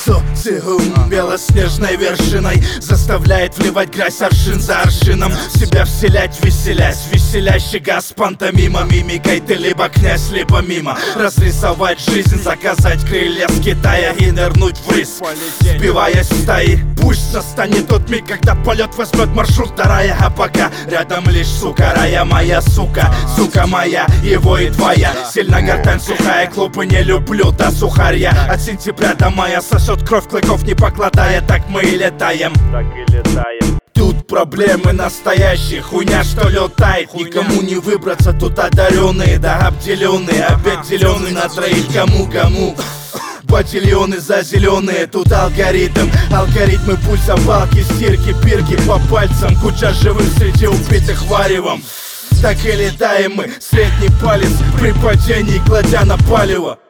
Социум белоснежной вершиной заставляет вливать грязь аршин за аршином, себя вселять, веселясь, веселящий газ пантомима. Мимикой ты либо князь, либо мимо. Разрисовать жизнь, заказать крылья с Китая и нырнуть в риск, сбиваясь в стаи. Пусть настанет тот миг, когда полет возьмет маршрут до рая, а пока рядом лишь сука, рая моя сука, сука моя, его и твоя. Сильно гортань сухая, клубы не люблю до сухаря. От сентября до мая сосет кровь, клыков не покладая. Так мы и летаем, так и летаем. Тут проблемы настоящие, хуйня что летает. Никому не выбраться, тут одаренные, да обделенные. Опять зеленый на троих, кому-кому. Батильоны за зеленые, тут алгоритм. Алгоритмы пульса, балки, стирки, пирки по пальцам. Куча живых среди убитых варевом. Так и летаем мы, средний палец при падении, кладя на палево.